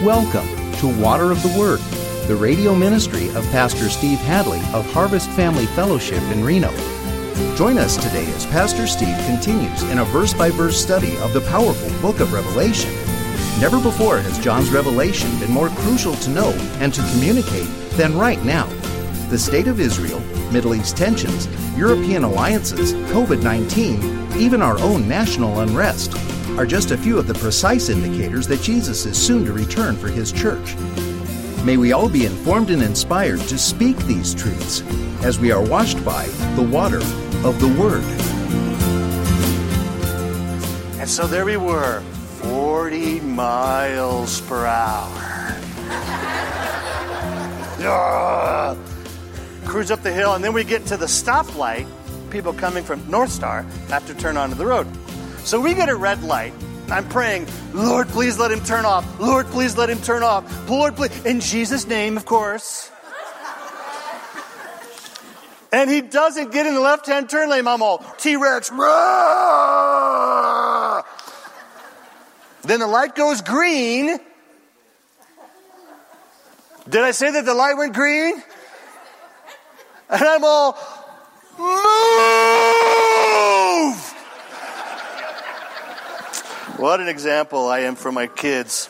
Welcome to Water of the Word, the radio ministry of Pastor Steve Hadley of Harvest Family Fellowship in Reno. Join us today as Pastor Steve continues in a verse-by-verse study of the powerful book of Revelation. Never before has John's revelation been more crucial to know and to communicate than right now. The state of Israel, Middle East tensions, European alliances, COVID-19, even our own national unrest are just a few of the precise indicators that Jesus is soon to return for His church. May we all be informed and inspired to speak these truths as we are washed by the water of the Word. And so there we were, 40 miles per hour. Cruise up the hill, and then we get to the stoplight. People coming from North Star have to turn onto the road. So we get a red light. I'm praying, Lord, please let him turn off. Lord, please let him turn off. Lord, please. In Jesus' name, of course. And he doesn't get in the left-hand turn lane. I'm all, T-Rex. Roar! Then the light goes green. Did I say that the light went green? And I'm all, move! What an example I am for my kids.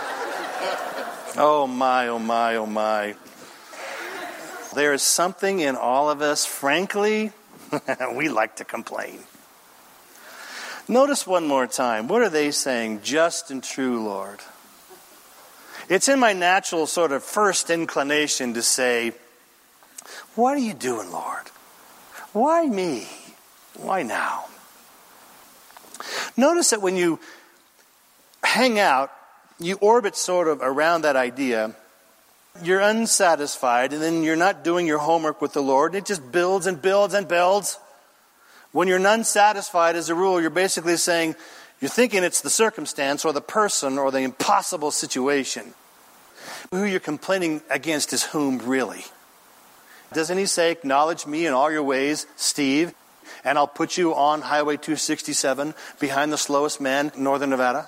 Oh my, oh my, oh my. There is something in all of us, frankly, we like to complain. Notice one more time. What are they saying? Just and true, Lord. It's in my natural sort of first inclination to say, what are you doing, Lord? Why me? Why now? Notice that when you hang out, you orbit sort of around that idea. You're unsatisfied, and then you're not doing your homework with the Lord. It just builds and builds and builds. When you're unsatisfied, as a rule, you're basically saying, you're thinking it's the circumstance or the person or the impossible situation. Who you're complaining against is whom, really? Doesn't he say, acknowledge me in all your ways, Steve, and I'll put you on Highway 267 behind the slowest man in northern Nevada?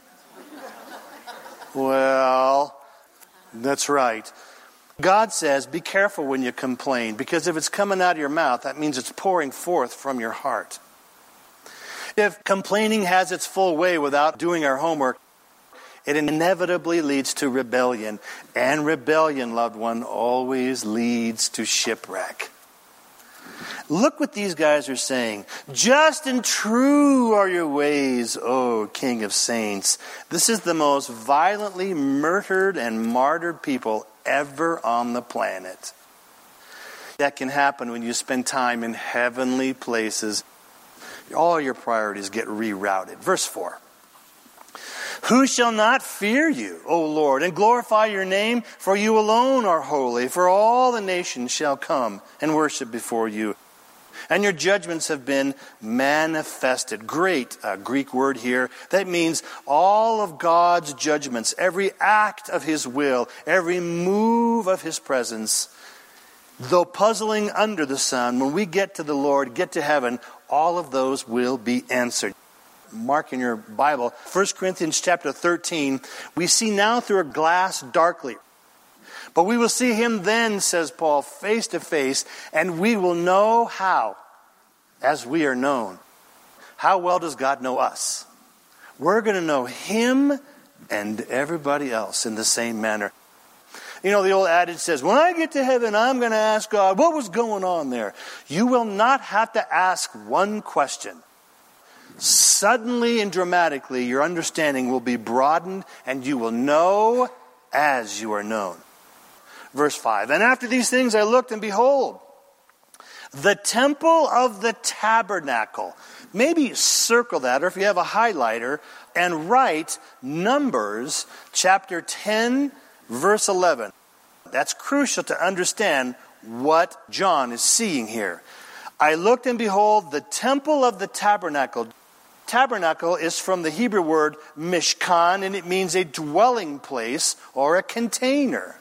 Well, that's right. God says, be careful when you complain, because if it's coming out of your mouth, that means it's pouring forth from your heart. If complaining has its full way without doing our homework, it inevitably leads to rebellion. And rebellion, loved one, always leads to shipwreck. Look what these guys are saying. Just and true are your ways, O King of Saints. This is the most violently murdered and martyred people ever on the planet. That can happen when you spend time in heavenly places. All your priorities get rerouted. Verse 4. Who shall not fear you, O Lord, and glorify your name? For you alone are holy. For all the nations shall come and worship before you. And your judgments have been manifested. Great Greek word here. That means all of God's judgments, every act of His will, every move of His presence. Though puzzling under the sun, when we get to the Lord, get to heaven, all of those will be answered. Mark in your Bible, 1 Corinthians chapter 13, we see now through a glass darkly. But we will see Him then, says Paul, face to face, and we will know how, as we are known. How well does God know us? We're going to know Him and everybody else in the same manner. You know, the old adage says, when I get to heaven, I'm going to ask God, what was going on there? You will not have to ask one question. Suddenly and dramatically, your understanding will be broadened, and you will know as you are known. Verse 5, and after these things I looked, and behold, the temple of the tabernacle. Maybe circle that, or if you have a highlighter, and write Numbers chapter 10, verse 11. That's crucial to understand what John is seeing here. I looked, and behold, the temple of the tabernacle. Tabernacle is from the Hebrew word mishkan, and it means a dwelling place or a container.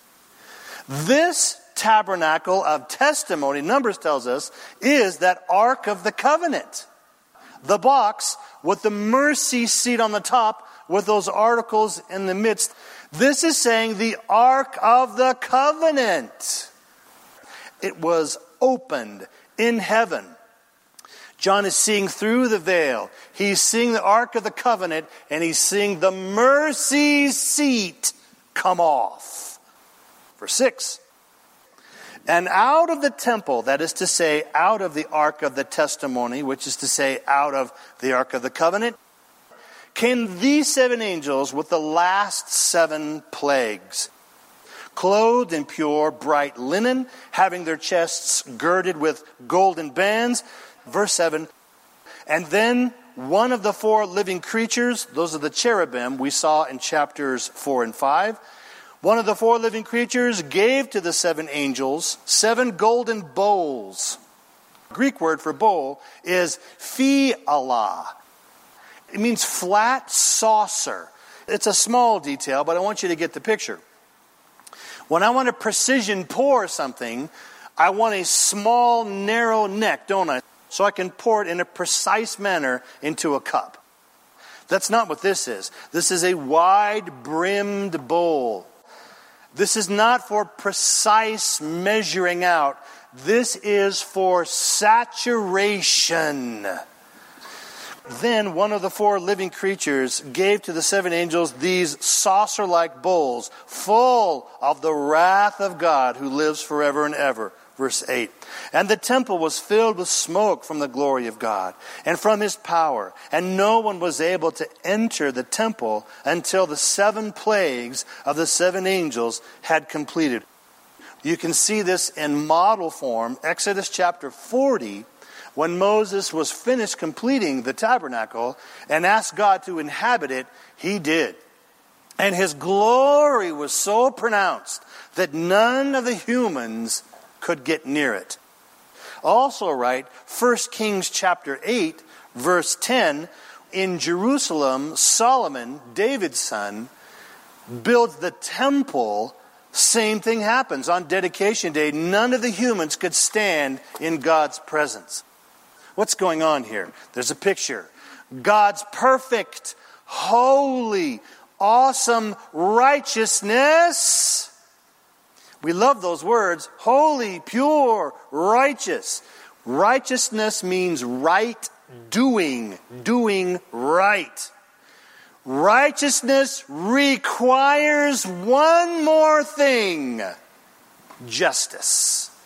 This tabernacle of testimony, Numbers tells us, is that Ark of the Covenant. The box with the mercy seat on the top with those articles in the midst. This is saying the Ark of the Covenant. It was opened in heaven. John is seeing through the veil. He's seeing the Ark of the Covenant, and he's seeing the mercy seat come off. Verse 6. And out of the temple, that is to say, out of the Ark of the Testimony, which is to say, out of the Ark of the Covenant, came these 7 angels with the last 7 plagues, clothed in pure, bright linen, having their chests girded with golden bands. Verse 7, and then one of the 4 living creatures, those are the cherubim we saw in chapters 4 and 5, one of the 4 living creatures gave to the 7 angels 7 golden bowls. The Greek word for bowl is phiala. It means flat saucer. It's a small detail, but I want you to get the picture. When I want to precision pour something, I want a small, narrow neck, don't I? So I can pour it in a precise manner into a cup. That's not what this is. This is a wide-brimmed bowl. This is not for precise measuring out. This is for saturation. Then one of the 4 living creatures gave to the 7 angels these saucer-like bowls full of the wrath of God who lives forever and ever. Verse 8. And the temple was filled with smoke from the glory of God and from his power. And no one was able to enter the temple until the 7 plagues of the 7 angels had completed. You can see this in model form. Exodus chapter 40, when Moses was finished completing the tabernacle and asked God to inhabit it, he did. And his glory was so pronounced that none of the humans could get near it. Also right, 1 Kings chapter 8, verse 10, in Jerusalem, Solomon, David's son, builds the temple. Same thing happens. On dedication day, none of the humans could stand in God's presence. What's going on here? There's a picture. God's perfect, holy, awesome righteousness. We love those words. Holy, pure, righteous. Righteousness means right doing. Doing right. Righteousness requires one more thing. Justice.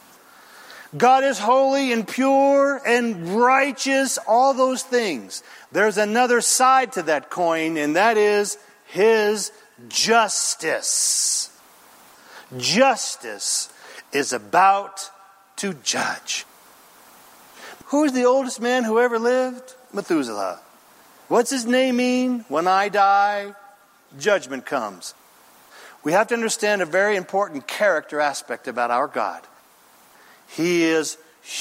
God is holy and pure and righteous, all those things. There's another side to that coin, and that is his justice. Justice is about to judge. Who's the oldest man who ever lived? Methuselah. What's his name mean? When I die, judgment comes. We have to understand a very important character aspect about our God. He is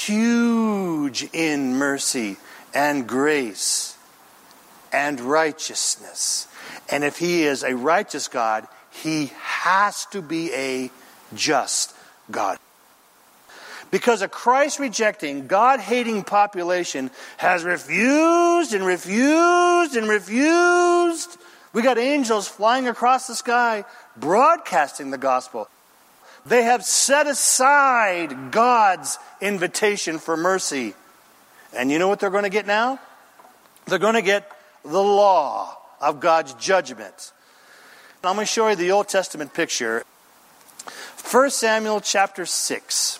huge in mercy and grace and righteousness. And if he is a righteous God, he has to be a just God. Because a Christ-rejecting, God-hating population has refused and refused and refused. We got angels flying across the sky, broadcasting the gospel. They have set aside God's invitation for mercy. And you know what they're going to get now? They're going to get the law of God's judgment. I'm going to show you the Old Testament picture. 1 Samuel chapter 6.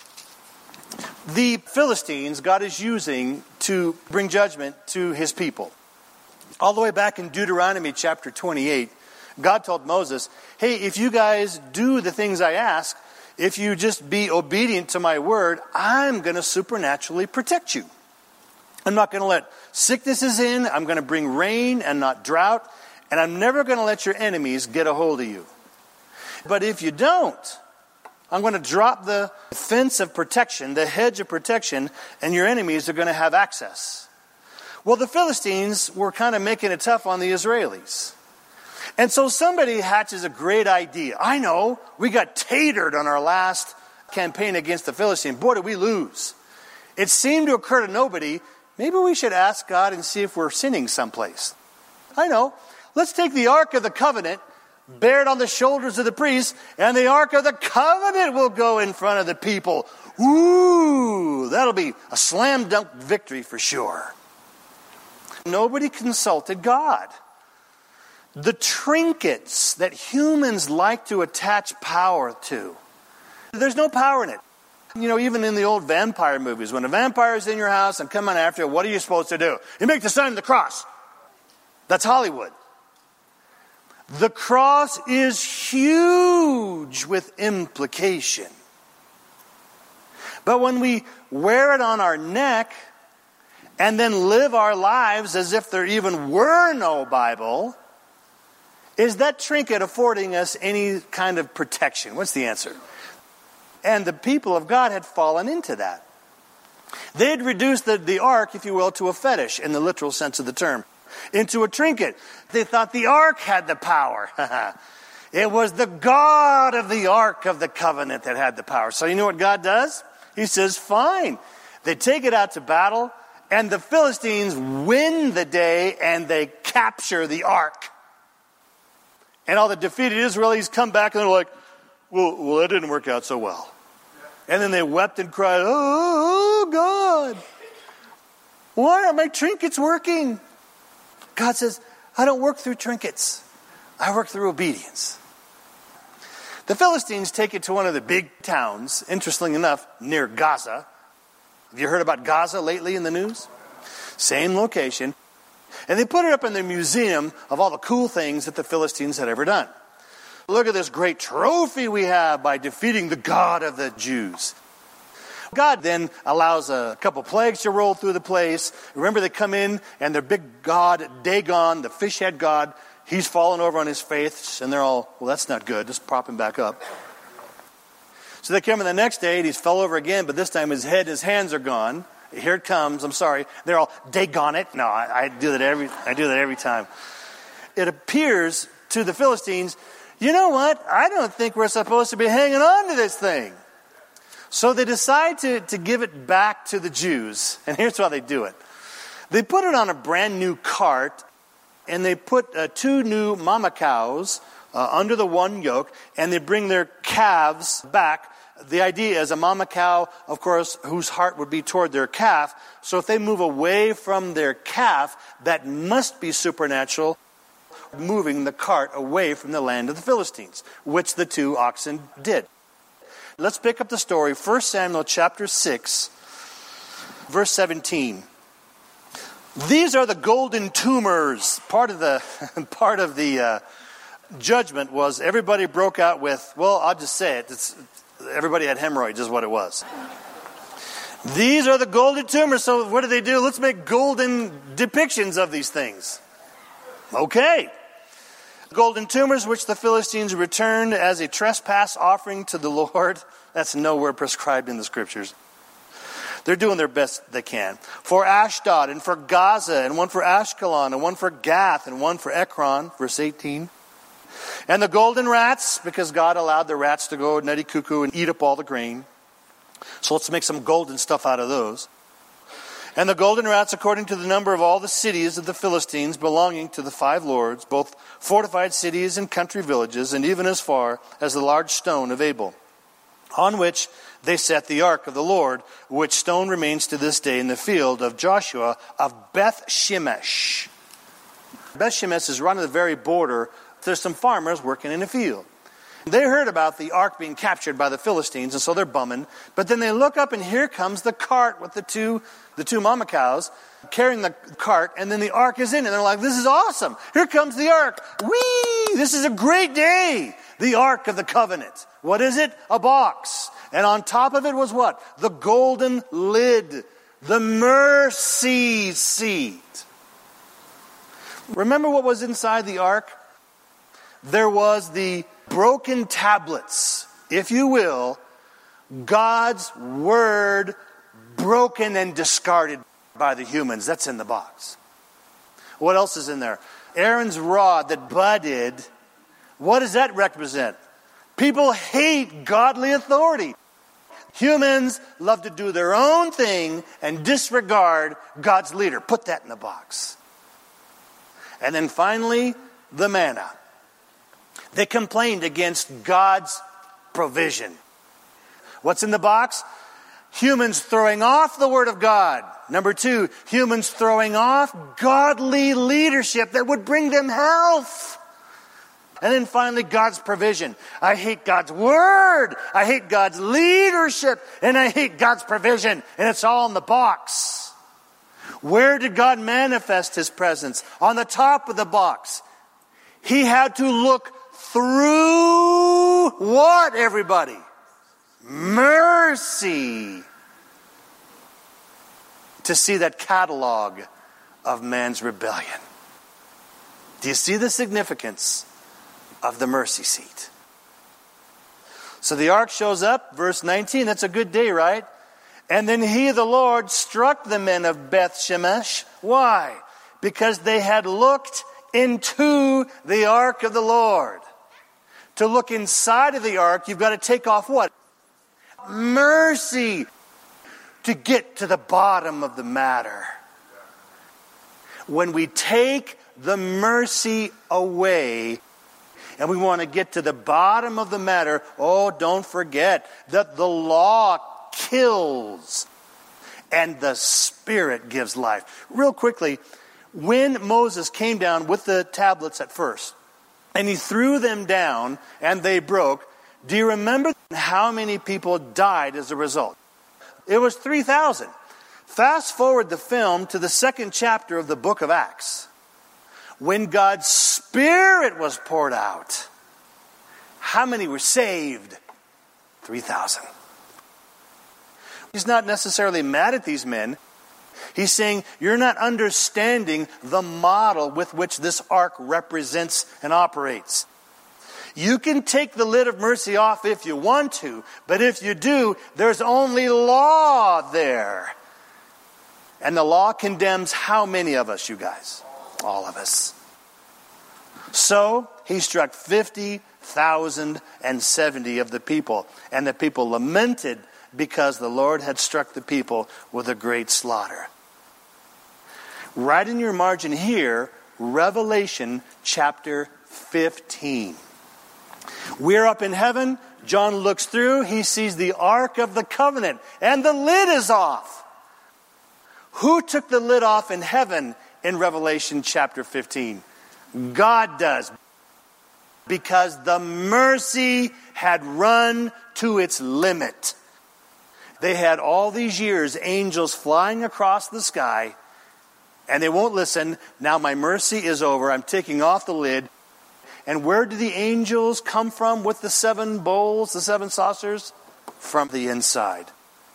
The Philistines God is using to bring judgment to his people. All the way back in Deuteronomy chapter 28, God told Moses, hey, if you guys do the things I ask, if you just be obedient to my word, I'm going to supernaturally protect you. I'm not going to let sicknesses in. I'm going to bring rain and not drought. And I'm never going to let your enemies get a hold of you. But if you don't, I'm going to drop the fence of protection, the hedge of protection, and your enemies are going to have access. Well, the Philistines were kind of making it tough on the Israelis. And so somebody hatches a great idea. I know, we got tatered on our last campaign against the Philistines. Boy, did we lose. It seemed to occur to nobody, maybe we should ask God and see if we're sinning someplace. I know. Let's take the Ark of the Covenant, bear it on the shoulders of the priests, and the Ark of the Covenant will go in front of the people. Ooh, that'll be a slam dunk victory for sure. Nobody consulted God. The trinkets that humans like to attach power to, there's no power in it. You know, even in the old vampire movies, when a vampire is in your house and coming after you, what are you supposed to do? You make the sign of the cross. That's Hollywood. The cross is huge with implication. But when we wear it on our neck and then live our lives as if there even were no Bible, is that trinket affording us any kind of protection? What's the answer? And the people of God had fallen into that. They had reduced the ark, if you will, to a fetish in the literal sense of the term, into a trinket. They thought the ark had the power. It was the God of the Ark of the Covenant that had the power. So you know what God does? He says, fine. They take it out to battle, and the Philistines win the day, and they capture the ark. And all the defeated Israelis come back, and they're like, well, that didn't work out so well. And then they wept and cried, oh, God, why aren't my trinkets working? God says, I don't work through trinkets. I work through obedience. The Philistines take it to one of the big towns, interestingly enough, near Gaza. Have you heard about Gaza lately in the news? Same location. And they put it up in their museum of all the cool things that the Philistines had ever done. Look at this great trophy we have by defeating the God of the Jews. God then allows a couple plagues to roll through the place. Remember, they come in and their big god, Dagon, the fish head god, he's fallen over on his face, and they're all, well, that's not good. Just prop him back up. So they come in the next day, and he's fell over again, but this time his head, his hands are gone. Here it comes. I'm sorry. They're all Dagon it. No, I do that every time. It appears to the Philistines, you know what? I don't think we're supposed to be hanging on to this thing. So they decide to give it back to the Jews. And here's how they do it. They put it on a brand new cart, and they put 2 new mama cows under the one yoke, and they bring their calves back. The idea is a mama cow, of course, whose heart would be toward their calf. So if they move away from their calf, that must be supernatural, moving the cart away from the land of the Philistines, which the 2 oxen did. Let's pick up the story, 1 Samuel chapter 6, verse 17. These are the golden tumors. Part of the judgment was everybody broke out with, well, I'll just say it. Everybody had hemorrhoids is what it was. These are the golden tumors. So what do? Let's make golden depictions of these things. Okay. Golden tumors which the Philistines returned as a trespass offering to the Lord. That's nowhere prescribed in the scriptures. They're doing their best they can. For Ashdod and for Gaza, and one for Ashkelon, and one for Gath, and one for Ekron, verse 18. And the golden rats, because God allowed the rats to go nutty cuckoo and eat up all the grain. So let's make some golden stuff out of those. And the golden rats according to the number of all the cities of the Philistines belonging to the 5 lords, both fortified cities and country villages, and even as far as the large stone of Abel, on which they set the ark of the Lord, which stone remains to this day in the field of Joshua of Beth Shemesh. Beth Shemesh is right on the very border. There's some farmers working in a field. They heard about the ark being captured by the Philistines, and so they're bumming. But then they look up, and here comes the cart with the two mama cows carrying the cart, and then the ark is in it. And they're like, this is awesome. Here comes the ark. Whee! This is a great day. The Ark of the Covenant. What is it? A box. And on top of it was what? The golden lid. The mercy seat. Remember what was inside the ark? There was the broken tablets, if you will, God's word broken and discarded by the humans. That's in the box. What else is in there? Aaron's rod that budded. What does that represent? People hate godly authority. Humans love to do their own thing and disregard God's leader. Put that in the box. And then finally, the manna. They complained against God's provision. What's in the box? Humans throwing off the Word of God. Number 2, humans throwing off godly leadership that would bring them health. And then finally, God's provision. I hate God's Word. I hate God's leadership. And I hate God's provision. And it's all in the box. Where did God manifest His presence? On the top of the box. He had to look through what, everybody? Mercy. To see that catalog of man's rebellion. Do you see the significance of the mercy seat? So the ark shows up, verse 19. That's a good day, right? And then he, the Lord, struck the men of Beth Shemesh. Why? Because they had looked into the ark of the Lord. To look inside of the ark, you've got to take off what? Mercy. To get to the bottom of the matter. When we take the mercy away, and we want to get to the bottom of the matter, don't forget that the law kills and the Spirit gives life. Real quickly, when Moses came down with the tablets at first, and he threw them down and they broke, do you remember how many people died as a result? It was 3,000. Fast forward the film to the 2nd chapter of the book of Acts. When God's Spirit was poured out, how many were saved? 3,000. He's not necessarily mad at these men. He's saying, you're not understanding the model with which this ark represents and operates. You can take the lid of mercy off if you want to, but if you do, there's only law there. And the law condemns how many of us, you guys? All of us. So he struck 50,070 of the people, and the people lamented because the Lord had struck the people with a great slaughter. Right in your margin here, Revelation chapter 15. We're up in heaven. John looks through. He sees the Ark of the Covenant, and the lid is off. Who took the lid off in heaven in Revelation chapter 15? God does. Because the mercy had run to its limit. They had all these years angels flying across the sky, and they won't listen. Now my mercy is over. I'm taking off the lid. And where do the angels come from with the 7 bowls, the 7 saucers? From the inside.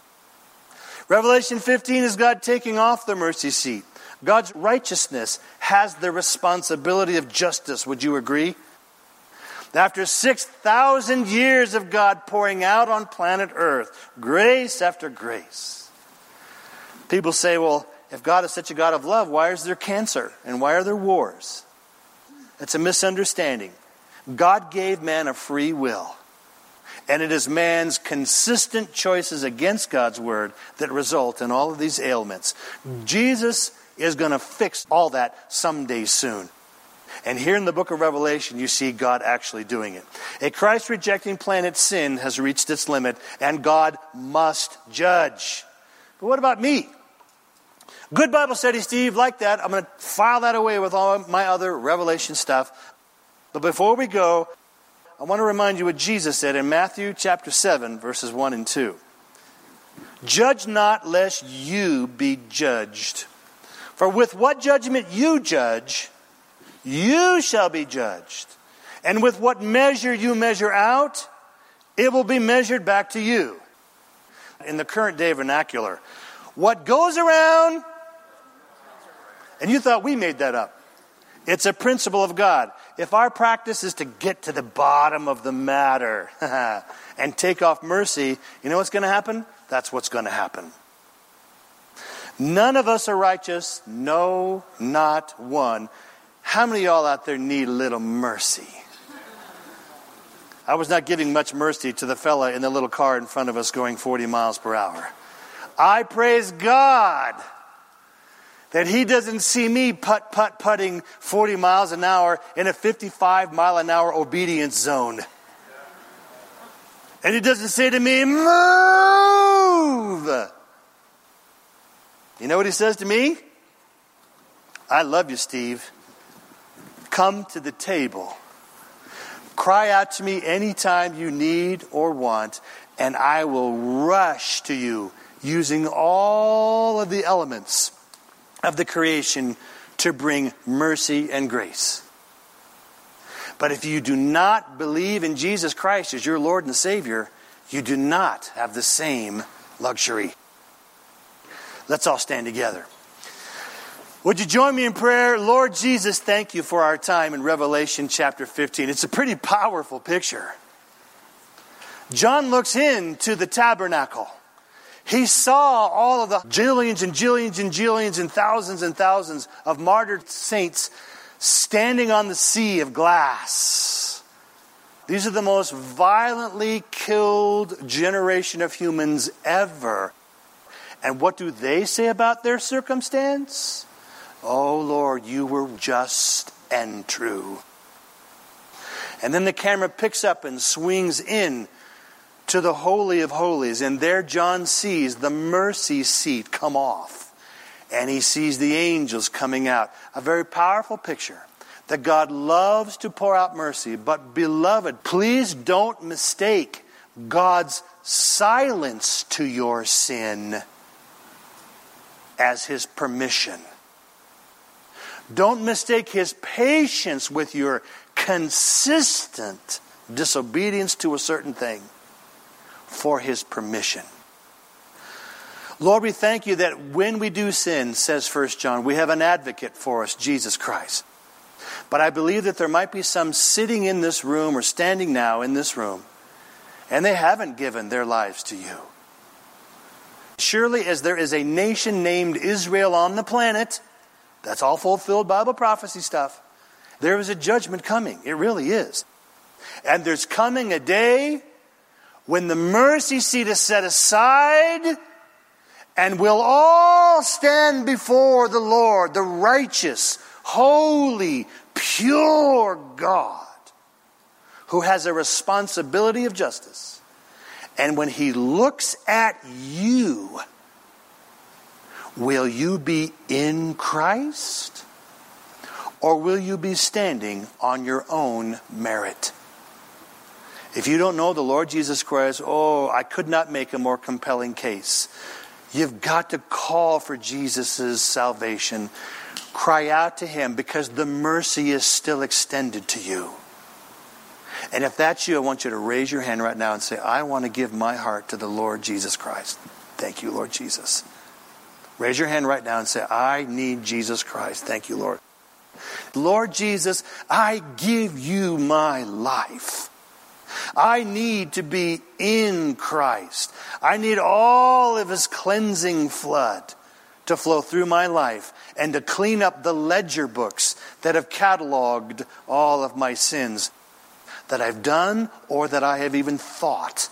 Revelation 15 is God taking off the mercy seat. God's righteousness has the responsibility of justice. Would you agree? After 6,000 years of God pouring out on planet Earth, grace after grace. People say, well, if God is such a God of love, why is there cancer? And why are there wars? It's a misunderstanding. God gave man a free will. And it is man's consistent choices against God's word that result in all of these ailments. Jesus is going to fix all that someday soon. And here in the book of Revelation, you see God actually doing it. A Christ-rejecting planet's sin has reached its limit, and God must judge. But what about me? Good Bible study, Steve, like that. I'm going to file that away with all my other Revelation stuff. But before we go, I want to remind you what Jesus said in Matthew chapter 7, verses 1 and 2. Judge not, lest you be judged. For with what judgment you judge, you shall be judged. And with what measure you measure out, it will be measured back to you. In the current day vernacular, what goes around, and you thought we made that up. It's a principle of God. If our practice is to get to the bottom of the matter and take off mercy, you know what's going to happen? That's what's going to happen. None of us are righteous. No, not one. How many of y'all out there need a little mercy? I was not giving much mercy to the fella in the little car in front of us going 40 miles per hour. I praise God that he doesn't see me putting 40 miles an hour in a 55 mile an hour obedience zone. And he doesn't say to me, move. You know what he says to me? I love you, Steve. Come to the table. Cry out to me anytime you need or want, and I will rush to you using all of the elements of the creation to bring mercy and grace. But if you do not believe in Jesus Christ as your Lord and Savior, you do not have the same luxury. Let's all stand together. Would you join me in prayer? Lord Jesus, thank you for our time in Revelation chapter 15. It's a pretty powerful picture. John looks into the tabernacle. He saw all of the jillions and jillions and jillions and thousands of martyred saints standing on the sea of glass. These are the most violently killed generation of humans ever. And what do they say about their circumstance? Oh, Lord, you were just and true. And then the camera picks up and swings in to the Holy of Holies. And there John sees the mercy seat come off. And he sees the angels coming out. A very powerful picture that God loves to pour out mercy. But beloved, please don't mistake God's silence to your sin as his permission. Don't mistake his patience with your consistent disobedience to a certain thing for his permission. Lord, we thank you that when we do sin, says 1 John, we have an advocate for us, Jesus Christ. But I believe that there might be some sitting in this room or standing now in this room, and they haven't given their lives to you. Surely as there is a nation named Israel on the planet, that's all fulfilled Bible prophecy stuff, there is a judgment coming. It really is. And there's coming a day when the mercy seat is set aside and we'll all stand before the Lord, the righteous, holy, pure God who has a responsibility of justice. And when he looks at you, will you be in Christ? Or will you be standing on your own merit? If you don't know the Lord Jesus Christ, I could not make a more compelling case. You've got to call for Jesus' salvation. Cry out to him because the mercy is still extended to you. And if that's you, I want you to raise your hand right now and say, I want to give my heart to the Lord Jesus Christ. Thank you, Lord Jesus. Raise your hand right now and say, I need Jesus Christ. Thank you, Lord. Lord Jesus, I give you my life. I need to be in Christ. I need all of his cleansing flood to flow through my life and to clean up the ledger books that have cataloged all of my sins that I've done or that I have even thought.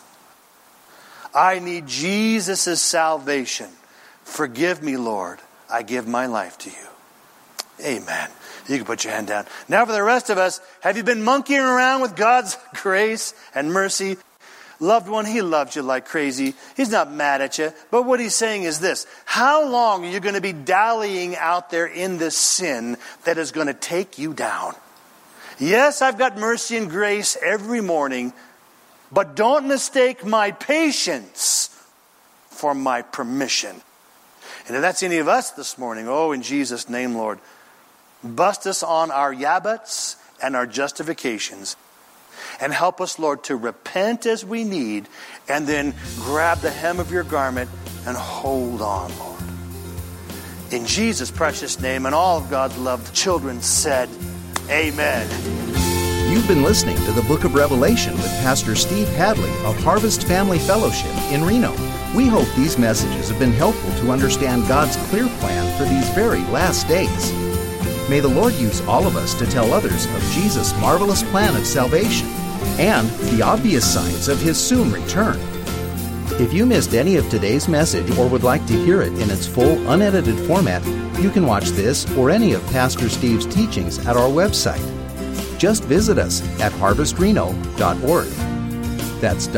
I need Jesus' salvation. Forgive me, Lord. I give my life to you. Amen. You can put your hand down. Now for the rest of us, have you been monkeying around with God's grace and mercy? Loved one, he loves you like crazy. He's not mad at you. But what he's saying is this. How long are you going to be dallying out there in this sin that is going to take you down? Yes, I've got mercy and grace every morning. But don't mistake my patience for my permission. And if that's any of us this morning, in Jesus' name, Lord, bust us on our yabbats and our justifications. And help us, Lord, to repent as we need and then grab the hem of your garment and hold on, Lord. In Jesus' precious name, and all of God's loved children said, Amen. You've been listening to the Book of Revelation with Pastor Steve Hadley of Harvest Family Fellowship in Reno. We hope these messages have been helpful to understand God's clear plan for these very last days. May the Lord use all of us to tell others of Jesus' marvelous plan of salvation and the obvious signs of his soon return. If you missed any of today's message or would like to hear it in its full, unedited format, you can watch this or any of Pastor Steve's teachings at our website. Just visit us at harvestreno.org. That's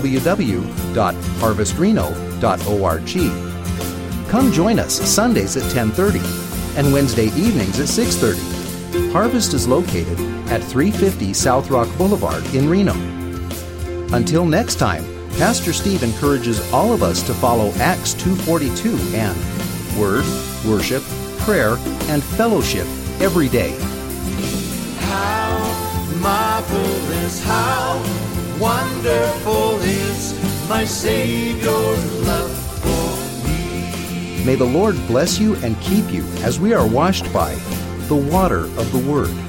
www.harvestreno.org. Come join us Sundays at 10:30 and Wednesday evenings at 6:30. Harvest is located at 350 South Rock Boulevard in Reno. Until next time, Pastor Steve encourages all of us to follow Acts 2:42 and Word, Worship, Prayer, and Fellowship every day. How marvelous, how wonderful is my Savior's love for me. May the Lord bless you and keep you as we are washed by the water of the Word.